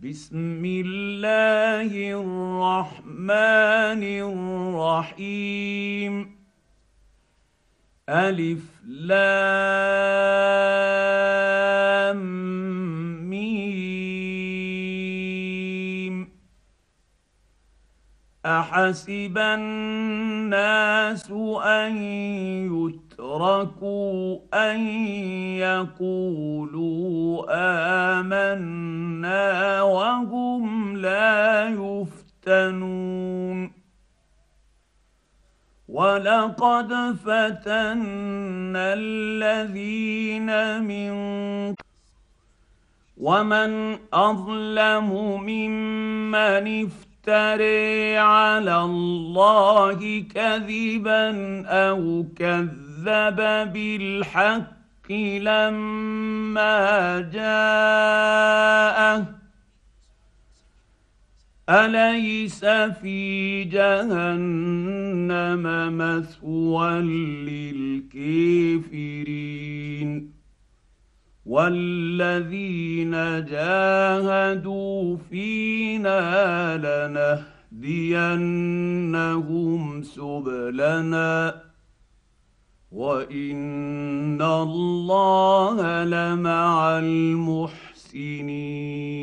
بسم الله الرحمن الرحيم. ألف لام ميم. أحسب الناس أن يتركوا أن يقولوا آمنا وهم لا يفتنون. ولقد فتنا الذين من ومن أظلم ممن افترى على الله كذبا أو كذب بالحق لما جاءه. أليس في جهنم مثوى للكافرين؟ والذين جاهدوا فينا لنهدينهم سبلنا وإن الله لمع المحسنين.